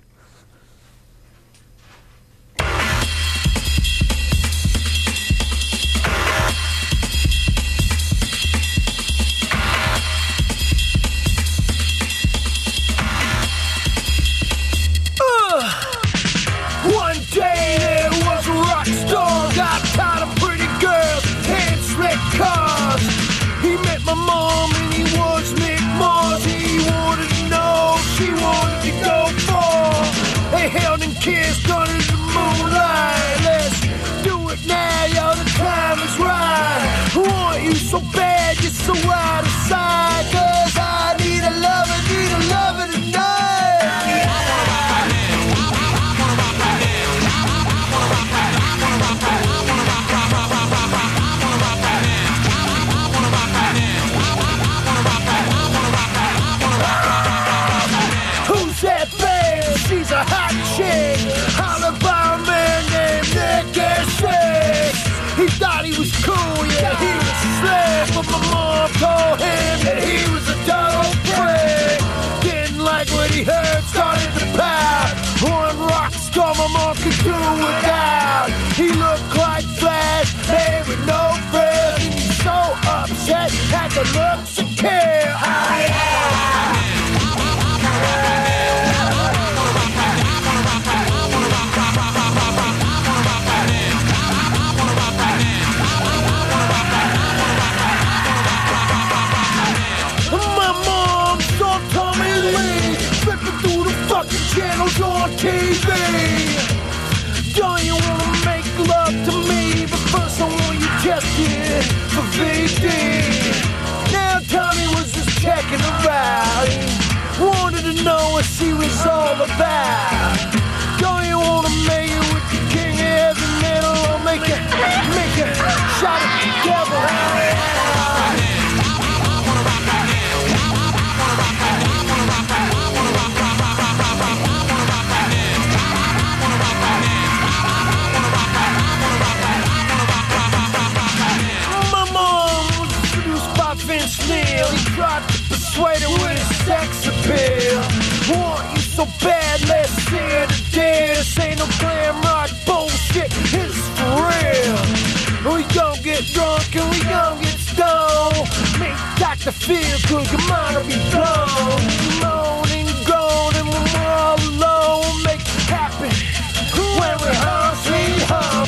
One day there was a rock star, got tired of pretty girls and slick cars. He met my mom and he was Mick Mars. He wanted to know, she wanted to go far. They held and kissed under the moonlight. Let's do it now, y'all, the time is right. I want you so bad, you're so out of sight. 'Cause I need a lover tonight. Who's that babe? She's a hot chick. Holla by a man named Nick S. He thought he was cool, yeah, he was slick. But my mom told him that he was a total freak. Didn't like what he heard, started to pout. One rock star my mom could do without. He looked like Flash, man with no friends. And he's so upset, had the looks to kill. My mom saw Tommy Lee flipping through the fucking channels on TV. Don't you wanna make love to me? But first I want you tested for VD. Now Tommy was just checking her out. He wanted to know what she was all about. Don't you wanna make it with the king of heavy metal? I'll make it shout it together. My mom was seduced by Vince Neil. He tried to persuade her with his sex appeal. Want you so bad, let's see it today. This ain't no glam rock bullshit, it's for real. We gon' get drunk and we gon' get stoned. Make Dr. Feel good, your mind will be blown. Moan and groan, and when we're all alone, we'll make it happen. When we're home, sweet home.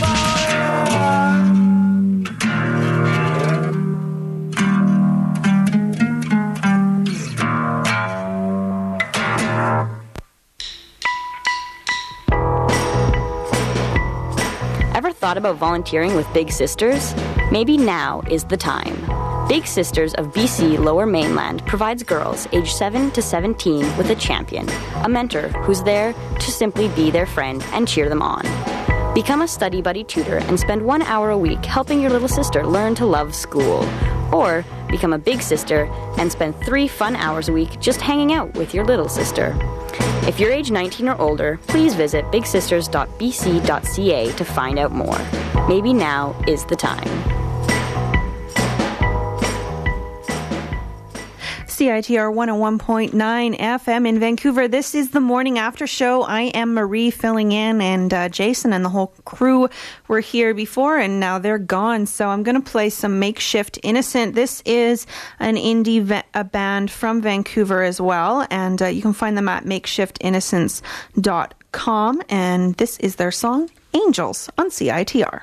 Ever thought about volunteering with Big Sisters? Maybe now is the time. Big Sisters of BC Lower Mainland provides girls aged 7 to 17 with a champion, a mentor who's there to simply be their friend and cheer them on. Become a study buddy tutor and spend 1 hour a week helping your little sister learn to love school. Or become a big sister and spend 3 fun hours a week just hanging out with your little sister. If you're age 19 or older, please visit bigsisters.bc.ca to find out more. Maybe now is the time. CITR 101.9 FM in Vancouver. This is the Morning After Show. I am Marie filling in, and Jason and the whole crew were here before, and now they're gone. So I'm going to play some Makeshift Innocent. This is an indie a band from Vancouver as well, and you can find them at makeshiftinnocence.com, and this is their song, Angels, on CITR.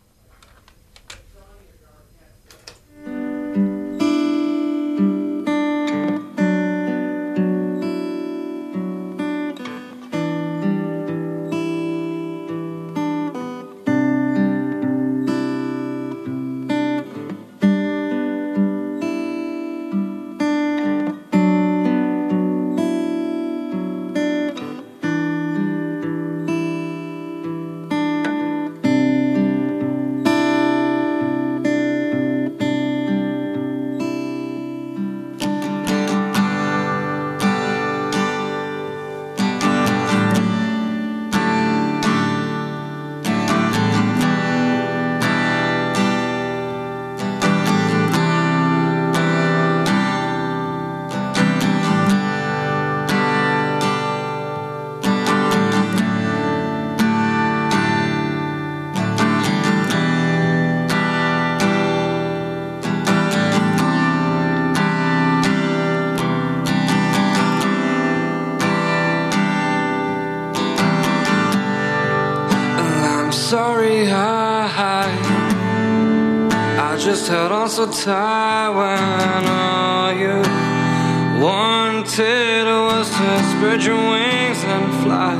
I just held on so tight when all you wanted was to spread your wings and fly.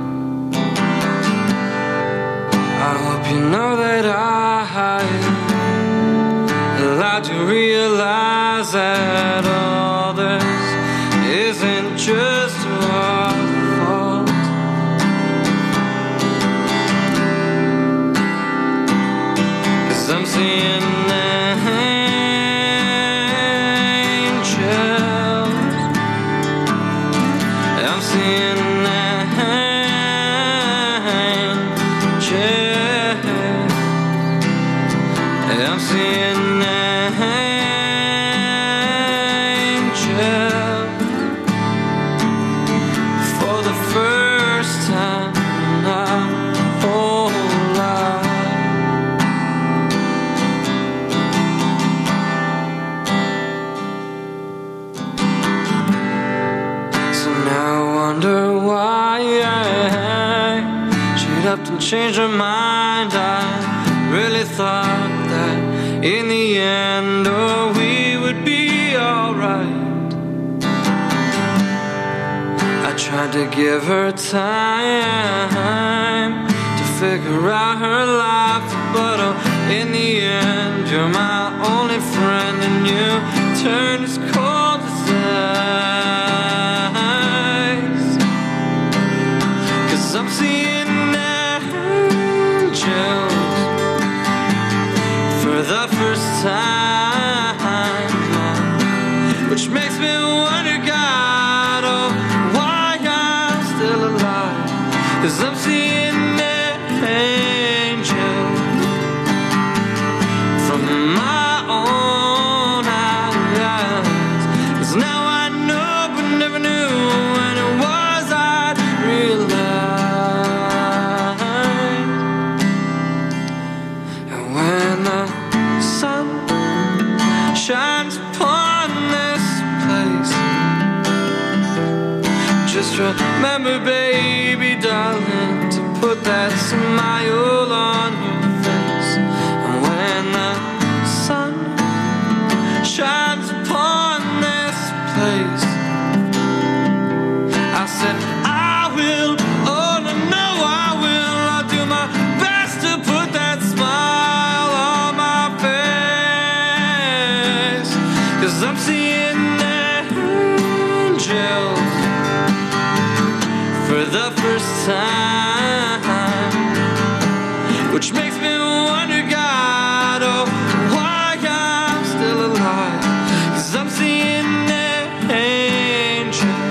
I hope you know that I allowed to realize that all this isn't just our fault. I'm seeing angels. I'm seeing angels. I'm seeing angels for the first time in my whole life. To change her mind, I really thought that in the end, oh, we would be alright. I tried to give her time to figure out her life, but oh, in the end, you're my only friend, and you turned as cold as ice. 'Cause I'm seeing for the first time, which makes me wonder, God, oh, why I'm still alive. 'Cause I'm seeing angels from my own eyes. 'Cause now I know, but never knew when it was I'd realize. Shines upon this place. Just remember, baby, darling, to put that smile on your face. And when the sun shines upon this place, I said, I will, oh, no, no, I will. I'll do my best to put that smile on my face. 'Cause I'm seeing angels for the first time, which makes me wonder, God, oh, why I'm still alive. 'Cause I'm seeing angels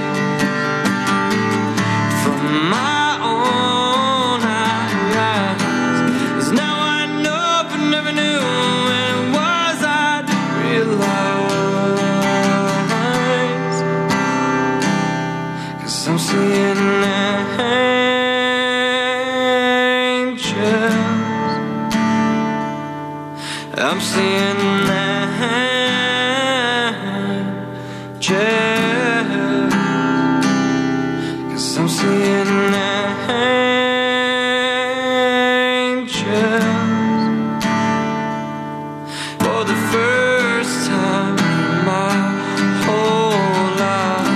from my own eyes. 'Cause now I know, but never knew when it was I'd realize. chairs, 'cause I'm seeing angels for the first time in my whole life.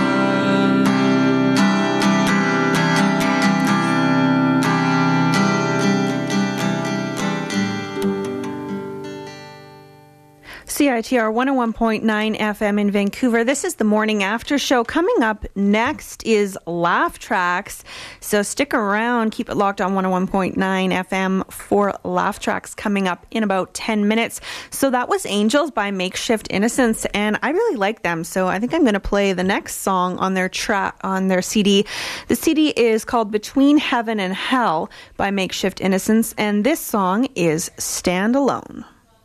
CITR 101.9 FM in Vancouver. This is the Morning After Show. Coming up next is Laugh Tracks. So stick around. Keep it locked on 101.9 FM for Laugh Tracks coming up in about 10 minutes. So that was Angels by Makeshift Innocence, and I really like them. So I think I'm going to play the next song on their CD. The CD is called Between Heaven and Hell by Makeshift Innocence, and this song is Stand Alone.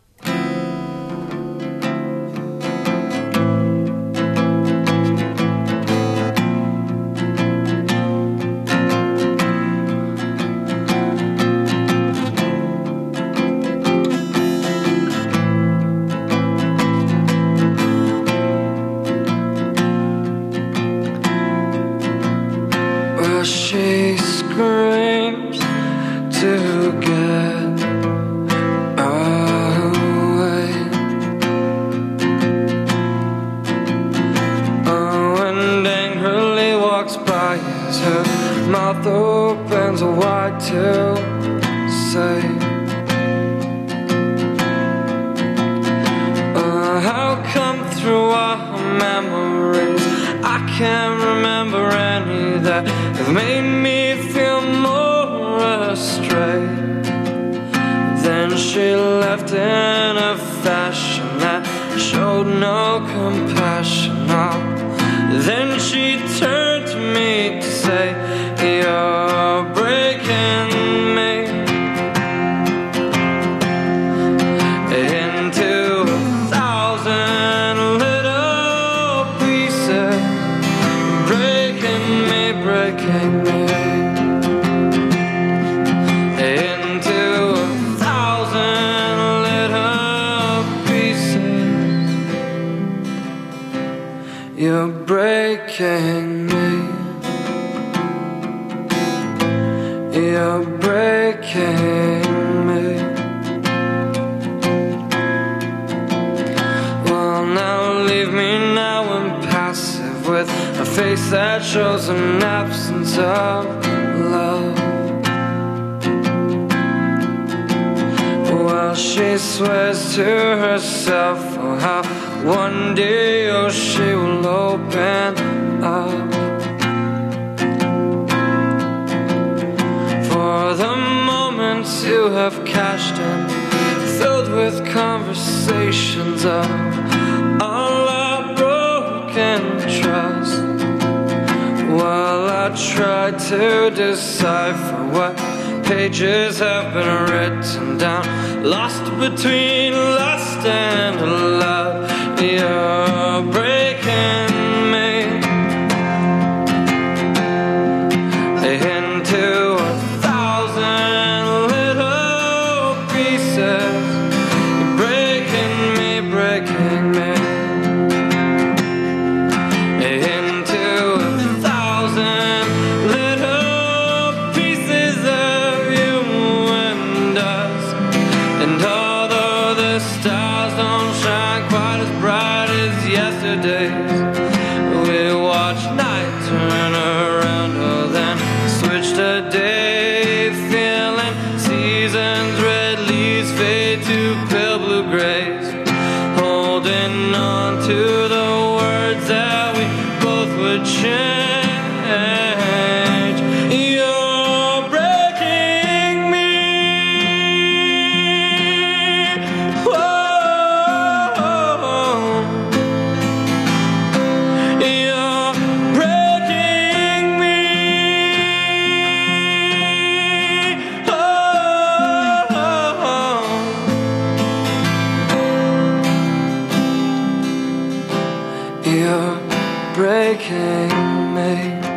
She screams to get away. Oh, and angrily walks by as her mouth opens wide to say, how come through our memories I can't remember any that have made me feel more astray. Then she left in a fashion that showed no compassion. Oh, then she turned to me to say, you're breaking me into 1,000 little pieces, breaking me into 1,000 little pieces. You're breaking me. You're breaking me. Well, now leave me now impassive with a face that shows an absence of love. While she swears to herself, oh, how one day, oh, she will open up. For the moments you have cashed in, filled with conversations of all our broken trust. While I try to decipher what pages have been written down, lost between lust and love. You're breaking me into 1,000 little pieces. You're breaking me into 1,000 little pieces of you and us. And although the stars don't shine quite as bright as yesterday's, we watch night turn around, oh, then switch to day, feeling seasons, red leaves fade to pale blue grays, holding on to the words that we both would change. You're breaking me. Whoa. You're breaking me. Oh. You're breaking me.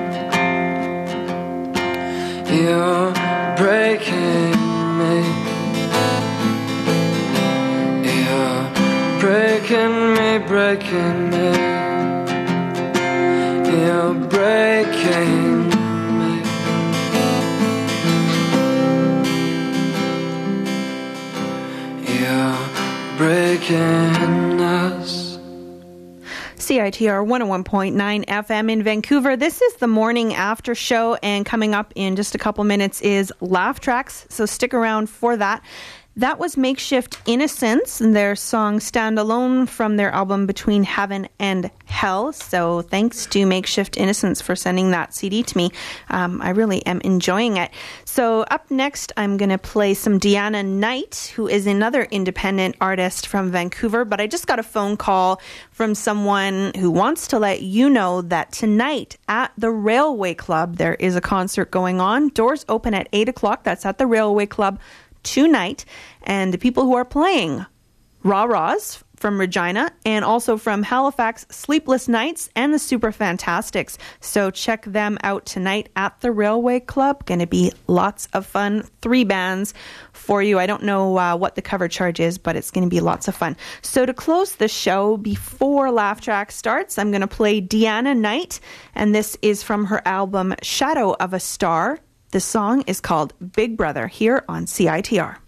You're breaking me. You're breaking me, breaking me. CITR 101.9 FM in Vancouver. This is the morning after show, and coming up in just a couple minutes is Laugh Tracks, so stick around for that. That was Makeshift Innocence and their song Stand Alone from their album Between Heaven and Hell. So thanks to Makeshift Innocence for sending that CD to me. I really am enjoying it. So up next, I'm going to play some Deanna Knight, who is another independent artist from Vancouver. But I just got a phone call from someone who wants to let you know that tonight at the Railway Club, there is a concert going on. Doors open at 8 o'clock. That's at the Railway Club tonight, and the people who are playing Rah Rahs from Regina and also from Halifax, Sleepless Nights and the Super Fantastics. So check them out tonight at the Railway Club. Going to be lots of fun. 3 bands for you. I don't know what the cover charge is, but it's going to be lots of fun. So to close the show before Laugh Track starts, I'm going to play Deanna Knight, and this is from her album Shadow of a Star. The song is called Big Brother here on CITR.